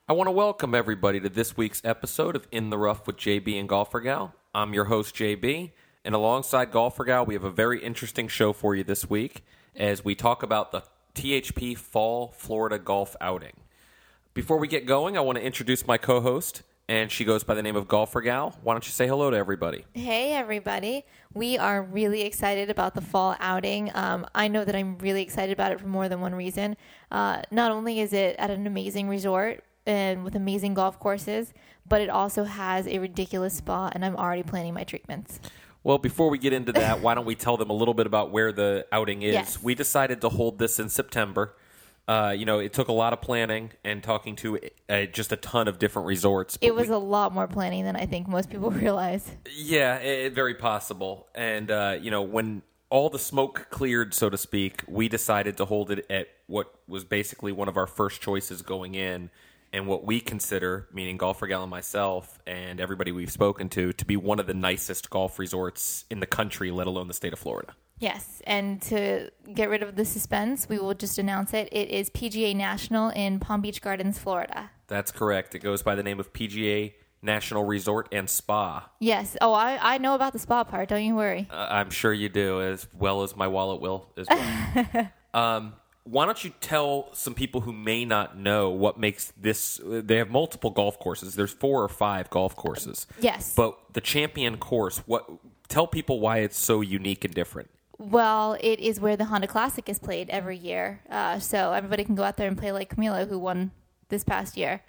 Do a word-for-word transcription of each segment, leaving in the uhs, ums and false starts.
I want to welcome everybody to this week's episode of In the Rough with J B and Golfer Gal. I'm your host, J B, and alongside Golfer Gal, we have a very interesting show for you this week as we talk about the T H P Fall Florida Golf Outing. Before we get going, I want to introduce my co-host, and she goes by the name of Golfer Gal. Why don't you say hello to everybody? Hey, everybody. We are really excited about the fall outing. Um, I know that I'm really excited about it for more than one reason. Uh, not only is it at an amazing resort and with amazing golf courses, but it also has a ridiculous spa, and I'm already planning my treatments. Well, before we get into that, why don't we tell them a little bit about where the outing is? Yes. We decided to hold this in September. Uh, you know, it took a lot of planning and talking to uh, just a ton of different resorts. It was we, a lot more planning than I think most people realize. Yeah, it, very possible. And, uh, you know, when all the smoke cleared, so to speak, we decided to hold it at what was basically one of our first choices going in, and what we consider, meaning Golfer Gal and myself and everybody we've spoken to, to be one of the nicest golf resorts in the country, let alone the state of Florida. Yes, and to get rid of the suspense, we will just announce it. It is P G A National in Palm Beach Gardens, Florida. That's correct. It goes by the name of P G A National Resort and Spa. Yes. Oh, I, I know about the spa part. Don't you worry. Uh, I'm sure you do, as well as my wallet will as well. um, why don't you tell some people who may not know what makes this... They have multiple golf courses. There's four or five golf courses. Yes. But the Champion course, what? Tell people why it's so unique and different. Well, it is where the Honda Classic is played every year. Uh, so everybody can go out there and play like Camilo, who won this past year.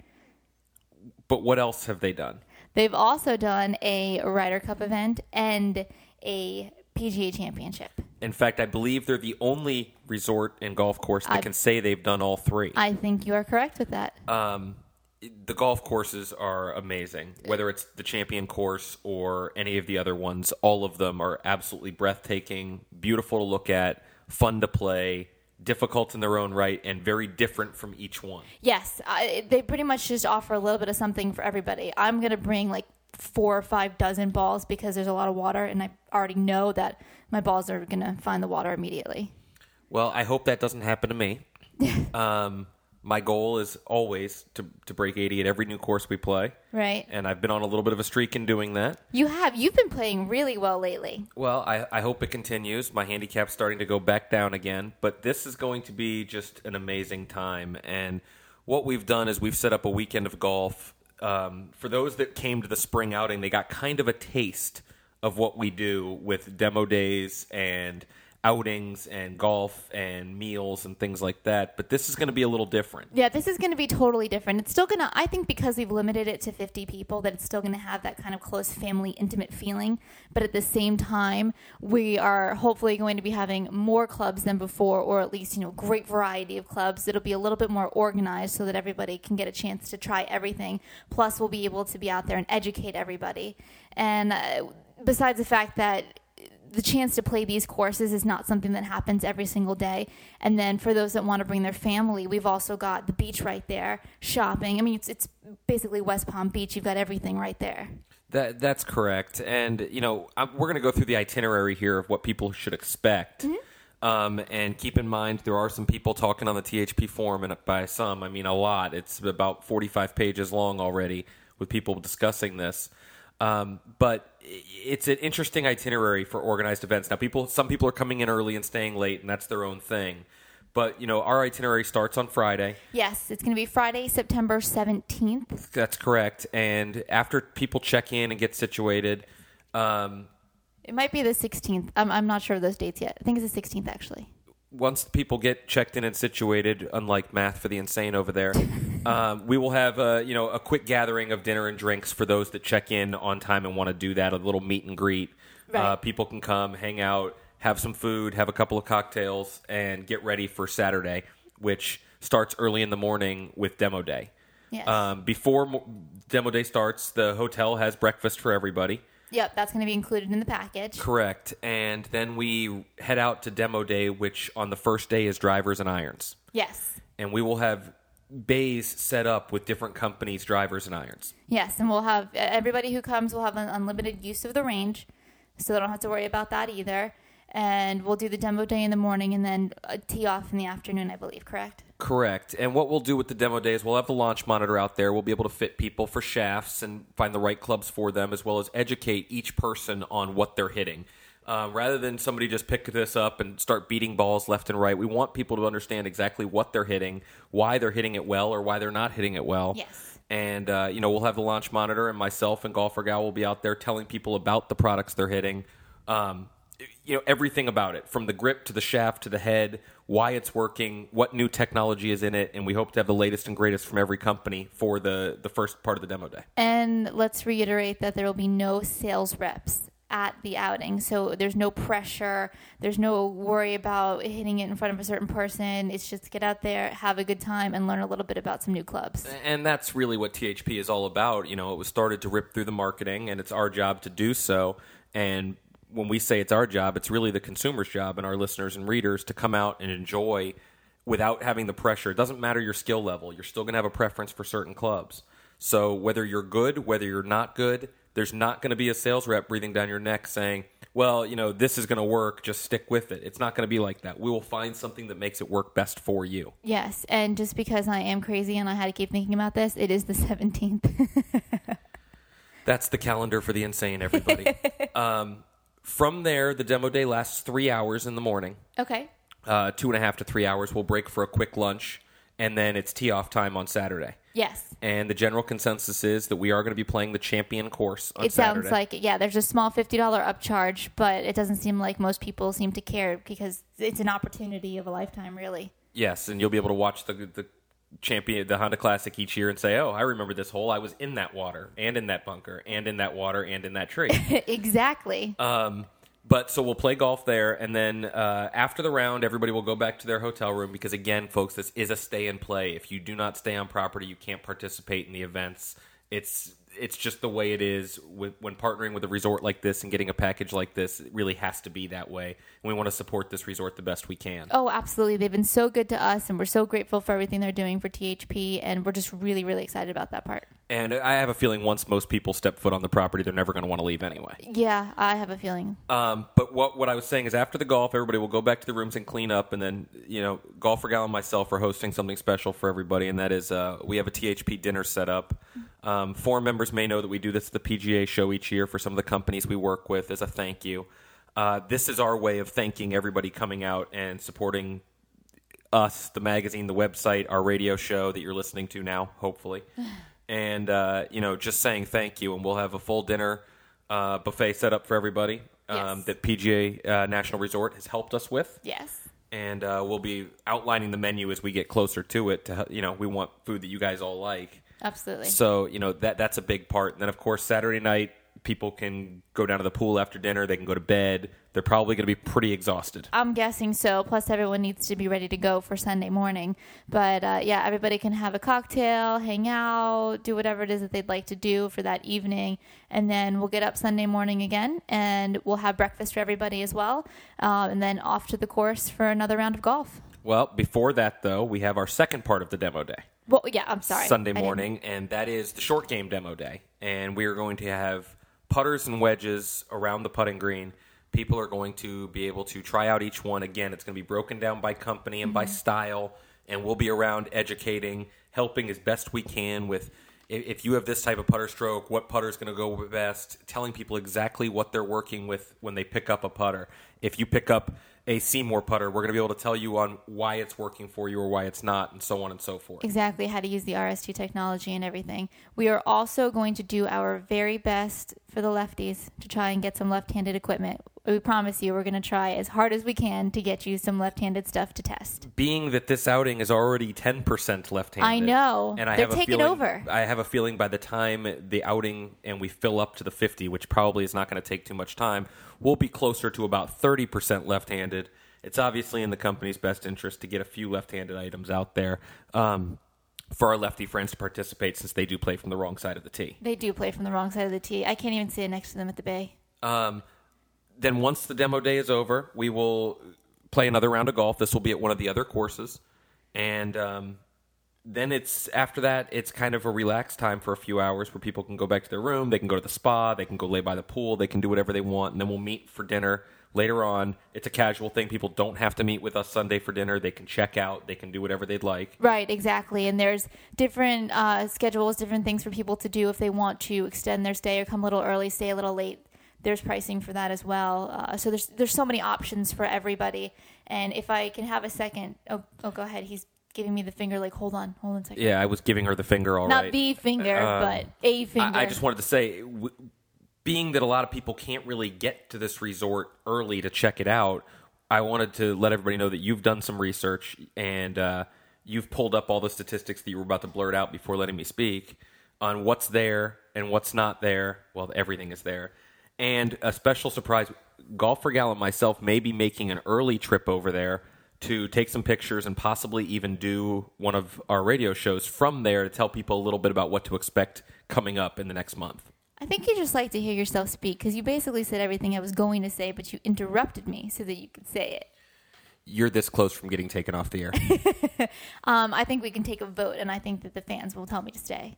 But what else have they done? They've also done a Ryder Cup event and a P G A Championship. In fact, I believe they're the only resort and golf course that I, can say they've done all three. I think you are correct with that. Um, the golf courses are amazing. Whether it's the Champion course or any of the other ones, all of them are absolutely breathtaking, beautiful to look at, fun to play, difficult in their own right, and very different from each one. Yes, I, they pretty much just offer a little bit of something for everybody. I'm going to bring like four or five dozen balls because there's a lot of water, and I already know that my balls are going to find the water immediately. Well, I hope that doesn't happen to me. um, my goal is always to, to break eighty at every new course we play. Right. And I've been on a little bit of a streak in doing that. You have. You've been playing really well lately. Well, I, I hope it continues. My handicap's starting to go back down again. But this is going to be just an amazing time. And what we've done is we've set up a weekend of golf. Um, for those that came to the spring outing, they got kind of a taste of what we do with demo days and outings and golf and meals and things like that. But this is going to be a little different. Yeah, this is going to be totally different. It's still going to, I think because we've limited it to fifty people, that it's still going to have that kind of close family, intimate feeling. But at the same time, we are hopefully going to be having more clubs than before, or at least, you know, a great variety of clubs. It'll be a little bit more organized so that everybody can get a chance to try everything. Plus, we'll be able to be out there and educate everybody. And uh, besides the fact that the chance to play these courses is not something that happens every single day. And then for those that want to bring their family, we've also got the beach right there, shopping. I mean, it's it's basically West Palm Beach. You've got everything right there. That That's correct. And, you know, I'm, we're going to go through the itinerary here of what people should expect. Mm-hmm. Um, and keep in mind, there are some people talking on the T H P forum, and by some, I mean a lot. It's about forty-five pages long already with people discussing this. Um, but it's an interesting itinerary for organized events. Now, people, some people are coming in early and staying late, and that's their own thing. But, you know, our itinerary starts on Friday. Yes, it's going to be Friday, September seventeenth. That's correct. And after people check in and get situated... Um, it might be the sixteenth. I'm, I'm not sure of those dates yet. I think it's the sixteenth, actually. Once people get checked in and situated, unlike Math for the Insane over there, um, we will have a, you know, a quick gathering of dinner and drinks for those that check in on time and want to do that, a little meet and greet. Right. Uh, people can come, hang out, have some food, have a couple of cocktails, and get ready for Saturday, which starts early in the morning with demo day. Yes. Um, before mo- demo day starts, the hotel has breakfast for everybody. Yep, that's going to be included in the package. Correct. And then we head out to demo day, which on the first day is drivers and irons. Yes. And we will have bays set up with different companies' drivers and irons. Yes, and we'll have everybody who comes will have an unlimited use of the range, so they don't have to worry about that either. and we'll do the demo day in the morning and then a tee off in the afternoon, I believe, correct? Correct. And what we'll do with the demo day is we'll have the launch monitor out there. We'll be able to fit people for shafts and find the right clubs for them, as well as educate each person on what they're hitting. Uh, rather than somebody just pick this up and start beating balls left and right, we want people to understand exactly what they're hitting, why they're hitting it well, or why they're not hitting it well. Yes. And, uh, you know, we'll have the launch monitor, and myself and Golfer Gal will be out there telling people about the products they're hitting, um, you know, everything about it, from the grip to the shaft to the head, why it's working, what new technology is in it, and we hope to have the latest and greatest from every company for the, the first part of the demo day. And let's reiterate that there will be no sales reps at the outing. So there's no pressure. There's no worry about hitting it in front of a certain person. It's just get out there, have a good time, and learn a little bit about some new clubs. And that's really what T H P is all about. You know, it was started to rip through the marketing, and it's our job to do so. And when we say it's our job, it's really the consumer's job and our listeners and readers to come out and enjoy without having the pressure. It doesn't matter your skill level. You're still going to have a preference for certain clubs. So whether you're good, whether you're not good, there's not going to be a sales rep breathing down your neck saying, well, you know, this is going to work, just stick with it. It's not going to be like that. We will find something that makes it work best for you. Yes, and just because I am crazy and I had to keep thinking about this, it is the seventeenth. That's the calendar for the insane, everybody. um, from there, the demo day lasts three hours in the morning. Okay. Uh, two and a half to three hours. We'll break for a quick lunch, and then it's tee-off time on Saturday. Yes. And the general consensus is that we are going to be playing the champion course on it Saturday. Sounds like it. Yeah, there's a small fifty dollars upcharge, but it doesn't seem like most people seem to care because it's an opportunity of a lifetime, really. Yes, and you'll be able to watch the the champion, the Honda Classic each year and say, oh, I remember this hole. I was in that water and in that bunker and in that water and in that tree. Exactly. Um, but so we'll play golf there, and then uh, after the round, everybody will go back to their hotel room because, again, folks, this is a stay and play. If you do not stay on property, you can't participate in the events. It's it's just the way it is. With, when partnering with a resort like this and getting a package like this, it really has to be that way. And we want to support this resort the best we can. Oh, absolutely. They've been so good to us, and we're so grateful for everything they're doing for T H P, and we're just really, really excited about that part. And I have a feeling once most people step foot on the property, they're never going to want to leave anyway. Yeah, I have a feeling. Um, but what what I was saying is after the golf, everybody will go back to the rooms and clean up, and then, you know, Golfer Gal and myself are hosting something special for everybody, and that is uh, we have a T H P dinner set up. Um, forum members may know that we do this at the P G A show each year for some of the companies we work with as a thank you. Uh, this is our way of thanking everybody coming out and supporting us, the magazine, the website, our radio show that you're listening to now, hopefully. And, uh, you know, just saying thank you. And we'll have a full dinner uh, buffet set up for everybody um, Yes. that P G A uh, National Resort has helped us with. Yes. And uh, we'll be outlining the menu as we get closer to it. To, you know, we want food that you guys all like. Absolutely. So, you know, that that's a big part. And then, of course, Saturday night, people can go down to the pool after dinner. They can go to bed. They're probably going to be pretty exhausted. I'm guessing so. Plus, everyone needs to be ready to go for Sunday morning. But, uh, yeah, everybody can have a cocktail, hang out, do whatever it is that they'd like to do for that evening. And then we'll get up Sunday morning again, and we'll have breakfast for everybody as well. Um, and then off to the course for another round of golf. Well, before that, though, we have our second part of the demo day. Well, yeah, I'm sorry. Sunday I didn't- morning, and that is the short game demo day. And we are going to have putters and wedges around the putting green. People are going to be able to try out each one. Again, it's going to be broken down by company and mm-hmm. by style, and we'll be around educating, helping as best we can with if you have this type of putter stroke, what putter is going to go best, telling people exactly what they're working with when they pick up a putter. If you pick up a Seymour putter, we're going to be able to tell you on why it's working for you or why it's not, and so on and so forth. Exactly, how to use the R S two technology and everything. We are also going to do our very best for the lefties to try and get some left-handed equipment. We promise you we're going to try as hard as we can to get you some left-handed stuff to test. Being that this outing is already ten percent left-handed. I know. And I They're have a taking feeling, over. I have a feeling by the time the outing and we fill up to the fifty, which probably is not going to take too much time, we'll be closer to about thirty percent left-handed. It's obviously in the company's best interest to get a few left-handed items out there um, for our lefty friends to participate, since they do play from the wrong side of the tee. They do play from the wrong side of the tee. I can't even sit next to them at the bay. Um, then once the demo day is over, we will play another round of golf. This will be at one of the other courses. And um, then it's after that, it's kind of a relaxed time for a few hours where people can go back to their room. They can go to the spa. They can go lay by the pool. They can do whatever they want. And then we'll meet for dinner later on. It's a casual thing. People don't have to meet with us Sunday for dinner. They can check out. They can do whatever they'd like. Right, exactly. And there's different uh, schedules, different things for people to do if they want to extend their stay or come a little early, stay a little late. There's pricing for that as well. Uh, so there's there's so many options for everybody. And if I can have a second, oh, oh go ahead. He's giving me the finger, like, hold on, hold on a second. Yeah, I was giving her the finger, all Not right. Not the finger, Um, but a finger. I, I just wanted to say, w- being that a lot of people can't really get to this resort early to check it out, I wanted to let everybody know that you've done some research and uh, you've pulled up all the statistics that you were about to blurt out before letting me speak on what's there and what's not there. Well, everything is there. And a special surprise, Golf for Gal and myself may be making an early trip over there to take some pictures and possibly even do one of our radio shows from there to tell people a little bit about what to expect coming up in the next month. I think you just like to hear yourself speak because you basically said everything I was going to say, but you interrupted me so that you could say it. You're this close from getting taken off the air. um, I think we can take a vote, and I think that the fans will tell me to stay.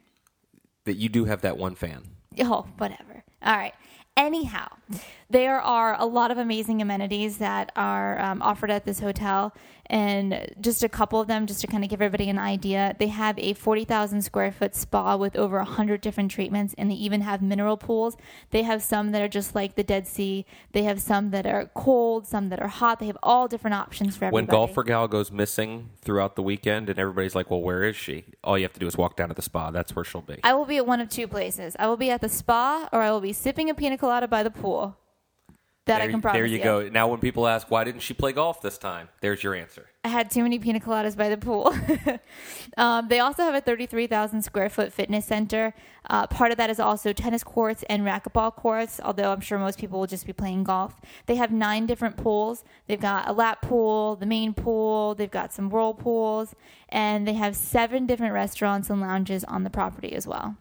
That you do have that one fan. Oh, whatever. All right. Anyhow, there are a lot of amazing amenities that are um, offered at this hotel, and just a couple of them, just to kind of give everybody an idea. They have a forty thousand square foot spa with over one hundred different treatments, and they even have mineral pools. They have some that are just like the Dead Sea. They have some that are cold, some that are hot. They have all different options for everybody. When Golf for Gal goes missing throughout the weekend and everybody's like, well, where is she? All you have to do is walk down to the spa. That's where she'll be. I will be at one of two places. I will be at the spa, or I will be sipping a pina colada by the pool. That there, I can promise There you, you go. Now when people ask, why didn't she play golf this time? There's your answer. I had too many pina coladas by the pool. um, they also have a thirty-three thousand square foot fitness center. Uh, part of that is also tennis courts and racquetball courts, although I'm sure most people will just be playing golf. They have nine different pools. They've got a lap pool, the main pool, they've got some whirlpools, and they have seven different restaurants and lounges on the property as well.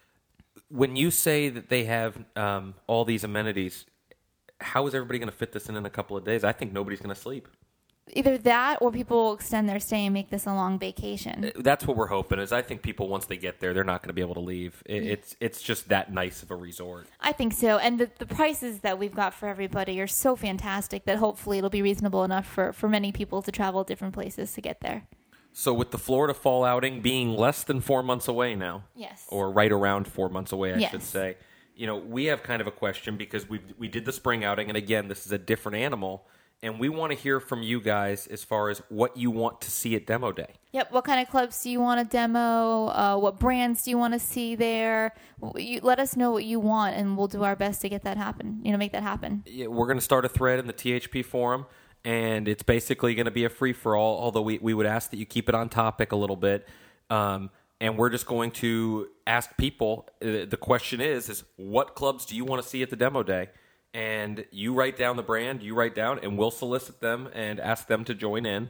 When you say that they have um, all these amenities, how is everybody going to fit this in in a couple of days? I think nobody's going to sleep. Either that or people will extend their stay and make this a long vacation. That's what we're hoping. Is I think people, once they get there, they're not going to be able to leave. It, it's it's just that nice of a resort. I think so. And the, the prices that we've got for everybody are so fantastic that hopefully it'll be reasonable enough for, for many people to travel different places to get there. So with the Florida fall outing being less than four months away now, yes, or right around four months away, I yes. should say, you know, we have kind of a question because we we did the spring outing, and again, this is a different animal. And we want to hear from you guys as far as what you want to see at Demo Day. Yep. What kind of clubs do you want to demo? Uh, what brands do you want to see there? You, let us know what you want, and we'll do our best to get that happen. You know, make that happen. Yeah, we're going to start a thread in the T H P forum, and it's basically going to be a free-for-all, although we, we would ask that you keep it on topic a little bit. Um, and we're just going to ask people, uh, the question is, is what clubs do you want to see at the Demo Day? And you write down the brand, you write down, and we'll solicit them and ask them to join in.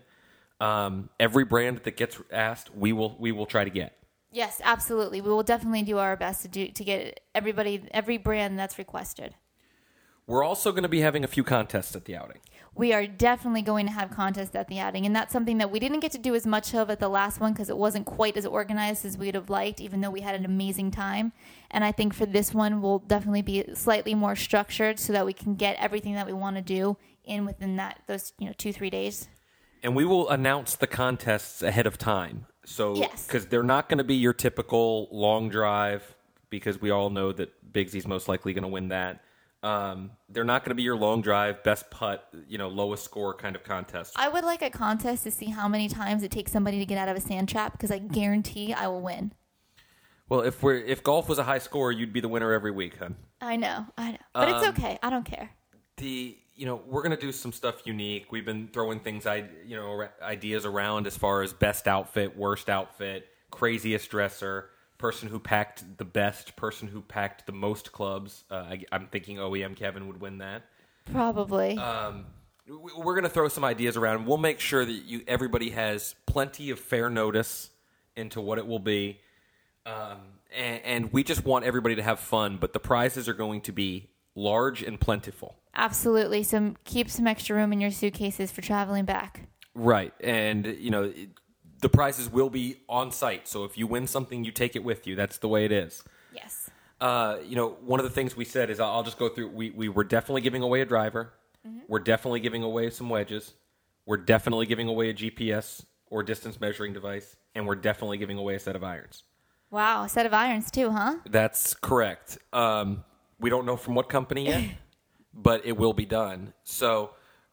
Um, every brand that gets asked, we will we will try to get. Yes, absolutely. We will definitely do our best to do to get everybody, every brand that's requested. We're also going to be having a few contests at the outing. We are definitely going to have contests at the outing, and that's something that we didn't get to do as much of at the last one because it wasn't quite as organized as we'd have liked, even though we had an amazing time. And I think for this one, we'll definitely be slightly more structured so that we can get everything that we want to do in within that those you know two three days. And we will announce the contests ahead of time. So, yes, because they're not going to be your typical long drive, because we all know that Bigsy's most likely going to win that. Um, they're not going to be your long drive, best putt, you know, lowest score kind of contest. I would like a contest to see how many times it takes somebody to get out of a sand trap, because I guarantee I will win. Well, if we're if golf was a high score, you'd be the winner every week, hun. I know, I know, but um, it's okay. I don't care. The you know we're going to do some stuff unique. We've been throwing things I you know ideas around as far as best outfit, worst outfit, craziest dresser. Person who packed the best, person who packed the most clubs. Uh, I, I'm thinking O E M Kevin would win that. Probably. Um, we're going to throw some ideas around. We'll make sure that you everybody has plenty of fair notice into what it will be. Um, and, and we just want everybody to have fun, but the prizes are going to be large and plentiful. Absolutely. So keep some extra room in your suitcases for traveling back. Right. And, you know... It, the prizes will be on site, so if you win something, you take it with you. That's the way it is. Yes. Uh, you know, one of the things we said is, I'll just go through, we, we were definitely giving away a driver. Mm-hmm. We're definitely giving away some wedges. We're definitely giving away a G P S or distance measuring device. And we're definitely giving away a set of irons. Wow, a set of irons too, huh? That's correct. Um, we don't know from what company yet, but it will be done. So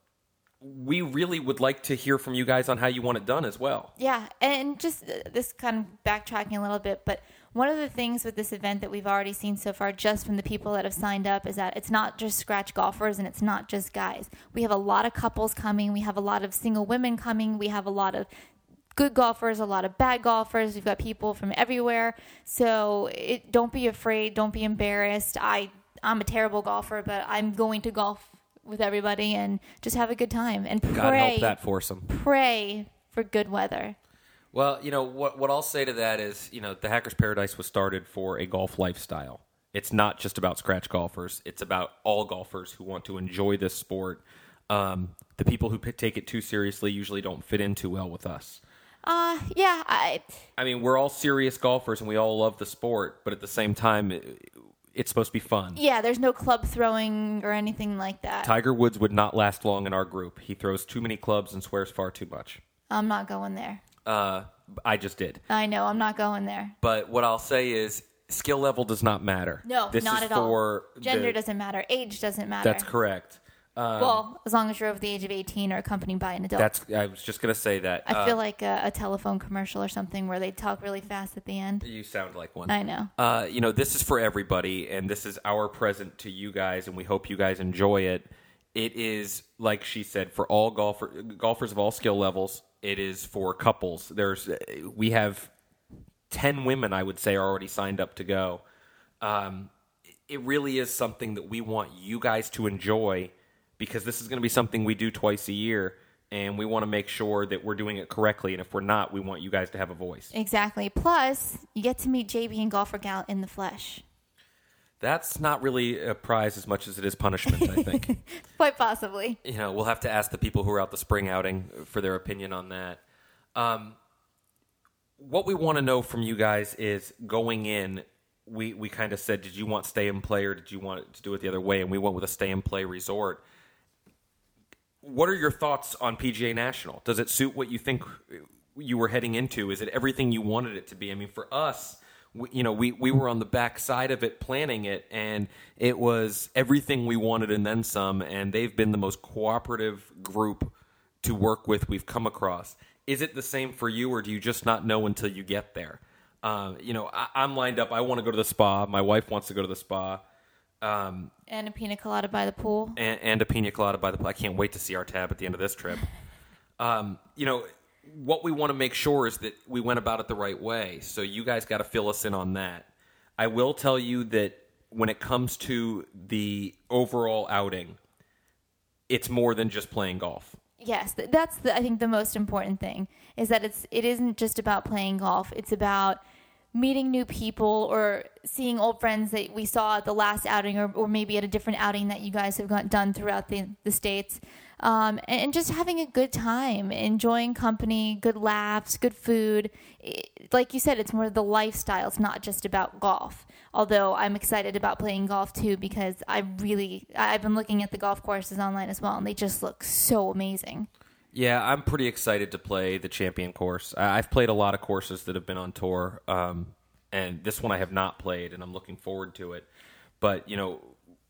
we really would like to hear from you guys on how you want it done as well. Yeah, and just uh, this kind of backtracking a little bit, but one of the things with this event that we've already seen so far, just from the people that have signed up, is that it's not just scratch golfers and it's not just guys. We have a lot of couples coming. We have a lot of single women coming. We have a lot of good golfers, a lot of bad golfers. We've got people from everywhere. So it, don't be afraid. Don't be embarrassed. I, I'm a terrible golfer, but I'm going to golf with everybody and just have a good time. And pray, God help that foursome. Pray for good weather. Well, you know, what what I'll say to that is, you know, the Hackers Paradise was started for a golf lifestyle. It's not just about scratch golfers. It's about all golfers who want to enjoy this sport. Um, the people who p- take it too seriously usually don't fit in too well with us. Uh, yeah. I, I mean, we're all serious golfers and we all love the sport, but at the same time, it, it's supposed to be fun. Yeah, there's no club throwing or anything like that. Tiger Woods would not last long in our group. He throws too many clubs and swears far too much. I'm not going there. Uh, I just did. I know, I'm not going there. But what I'll say is, skill level does not matter. No, this not is at all. for Gender the, doesn't matter. Age doesn't matter. That's correct. Um, well, as long as you're over the age of eighteen or accompanied by an adult. That's. I was just going to say that. I uh, feel like a, a telephone commercial or something where they talk really fast at the end. You sound like one. I know. Uh, you know, this is for everybody, and this is our present to you guys, and we hope you guys enjoy it. It is, like she said, for all golfer, golfers of all skill levels. It is for couples. There's, we have ten women, I would say, are already signed up to go. Um, it really is something that we want you guys to enjoy, because this is going to be something we do twice a year, and we want to make sure that we're doing it correctly. And if we're not, we want you guys to have a voice. Exactly. Plus, you get to meet J B and Golfer Gal in the flesh. That's not really a prize as much as it is punishment, I think. Quite possibly. You know, we'll have to ask the people who are out the spring outing for their opinion on that. Um, what we want to know from you guys is, going in, we, we kind of said, did you want stay and play or did you want to do it the other way? And we went with a stay and play resort. What are your thoughts on P G A National? Does it suit what you think you were heading into? Is it everything you wanted it to be? I mean, for us, we, you know, we, we were on the back side of it planning it, and it was everything we wanted and then some, and they've been the most cooperative group to work with we've come across. Is it the same for you, or do you just not know until you get there? Um, you know, I, I'm lined up. I want to go to the spa. My wife wants to go to the spa. Um, and a pina colada by the pool. And, and a pina colada by the pool. I can't wait to see our tab at the end of this trip. Um, you know, what we want to make sure is that we went about it the right way. So you guys got to fill us in on that. I will tell you that when it comes to the overall outing, it's more than just playing golf. Yes, that's the, I think the most important thing is that it's it isn't just about playing golf. It's about meeting new people or seeing old friends that we saw at the last outing, or, or maybe at a different outing that you guys have got done throughout the, the States. Um, and, and just having a good time, enjoying company, good laughs, good food. It, like you said, it's more the lifestyle. It's not just about golf. Although I'm excited about playing golf too, because I really, I've been looking at the golf courses online as well, and they just look so amazing. Yeah, I'm pretty excited to play the Champion course. I've played a lot of courses that have been on tour, um, and this one I have not played, and I'm looking forward to it. But, you know,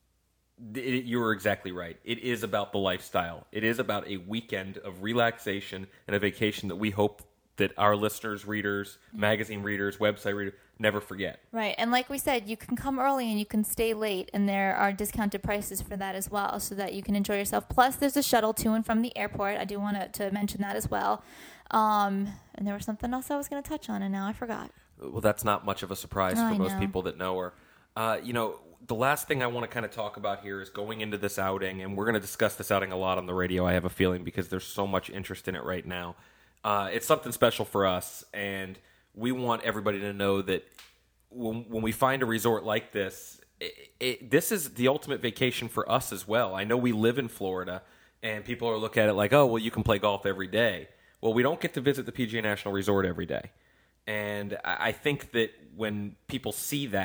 it, you were exactly right. It is about the lifestyle. It is about a weekend of relaxation and a vacation that we hope that our listeners, readers, magazine readers, website readers never forget. Right. And like we said, you can come early and you can stay late, and there are discounted prices for that as well, so that you can enjoy yourself. Plus, there's a shuttle to and from the airport. I do want to, to mention that as well. Um, and there was something else I was going to touch on, and now I forgot. Well, that's not much of a surprise I for most know. people that know her. Uh, you know, the last thing I want to kind of talk about here is going into this outing, and we're going to discuss this outing a lot on the radio, I have a feeling, because there's so much interest in it right now. Uh, it's something special for us, and we want everybody to know that when, when we find a resort like this, it, it, this is the ultimate vacation for us as well. I know we live in Florida, and people are looking at it like, oh, well, you can play golf every day. Well, we don't get to visit the P G A National Resort every day. And I, I think that when people see that,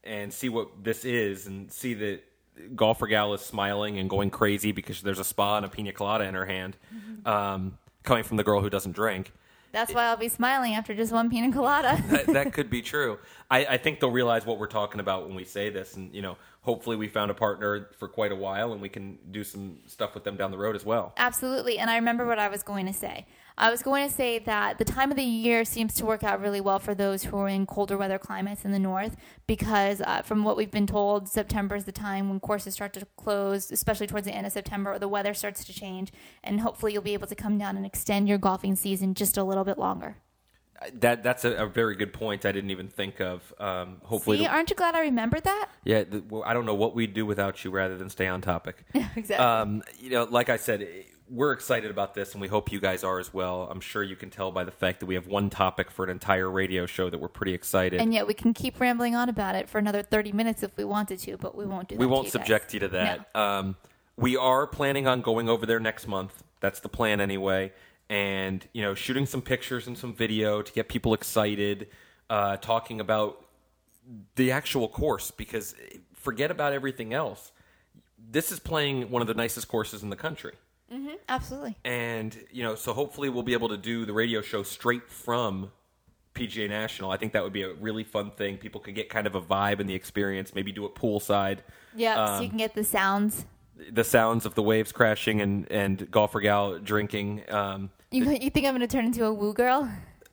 and see what this is and see that Golfer Gal is smiling and going crazy because there's a spa and a pina colada in her hand, mm-hmm. um, coming from the girl who doesn't drink. That's why I'll be smiling after just one pina colada. that, that could be true. I, I think they'll realize what we're talking about when we say this, and you know, hopefully we found a partner for quite a while, and we can do some stuff with them down the road as well. Absolutely, and I remember what I was going to say. I was going to say that the time of the year seems to work out really well for those who are in colder weather climates in the north because uh, from what we've been told, September is the time when courses start to close, especially towards the end of September, or the weather starts to change, and hopefully you'll be able to come down and extend your golfing season just a little bit longer. That That's a, a very good point I didn't even think of. Um, hopefully, See, the, aren't you glad I remembered that? Yeah, the, well, I don't know what we'd do without you rather than stay on topic. Exactly. Um, you know, like I said, we're excited about this, and we hope you guys are as well. I'm sure you can tell by the fact that we have one topic for an entire radio show that we're pretty excited. And yet we can keep rambling on about it for another thirty minutes if we wanted to, but we won't do that. We won't to you subject guys. you to that. No. Um, we are planning on going over there next month. That's the plan anyway. And, you know, shooting some pictures and some video to get people excited, uh, talking about the actual course, because forget about everything else. This is playing one of the nicest courses in the country. Mm-hmm, absolutely. And, you know, so hopefully we'll be able to do the radio show straight from P G A National. I think that would be a really fun thing. People could get kind of a vibe in the experience, maybe do it poolside. Yeah, um, so you can get the sounds. The sounds of the waves crashing and, and Golfer Gal drinking. Um, You, you think I'm going to turn into a woo girl?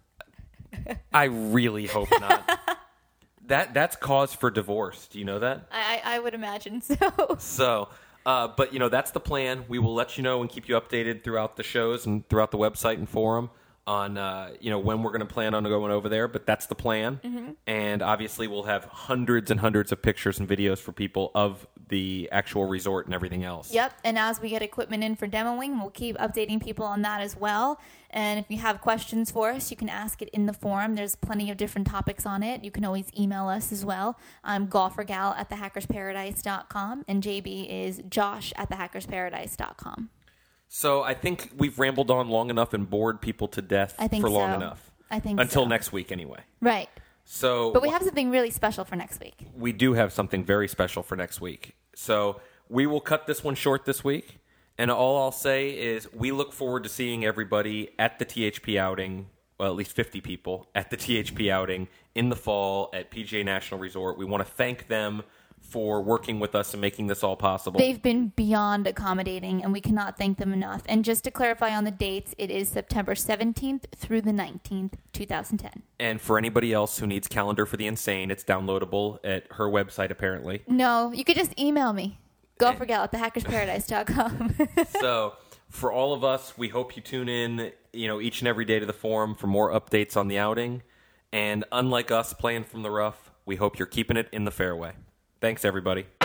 I really hope not. that That's cause for divorce. Do you know that? I, I would imagine so. So... Uh, but, you know, that's the plan. We will let you know and keep you updated throughout the shows and throughout the website and forum on, uh, you know, when we're going to plan on going over there. But that's the plan. Mm-hmm. And obviously we'll have hundreds and hundreds of pictures and videos for people of the actual resort and everything else. Yep. And as we get equipment in for demoing, we'll keep updating people on that as well. And if you have questions for us, you can ask it in the forum. There's plenty of different topics on it. You can always email us as well. I'm golfergal at the hackers paradise dot com, and J B is josh at the hackers paradise dot com. So I think we've rambled on long enough and bored people to death I think for long so. enough. I think Until so. next week, anyway. Right. So, but we have something really special for next week. We do have something very special for next week. So we will cut this one short this week. And all I'll say is we look forward to seeing everybody at the T H P outing, well, at least fifty people at the T H P outing in the fall at P G A National Resort. We want to thank them for working with us and making this all possible. They've been beyond accommodating, and we cannot thank them enough. And just to clarify on the dates, it is September seventeenth through the nineteenth, twenty ten. And for anybody else who needs Calendar for the Insane, it's downloadable at her website, apparently. No, you could just email me. Golfergal at the hackers paradise dot com. So, for all of us, we hope you tune in, you know, each and every day to the forum for more updates on the outing. And unlike us playing from the rough, we hope you're keeping it in the fairway. Thanks, everybody.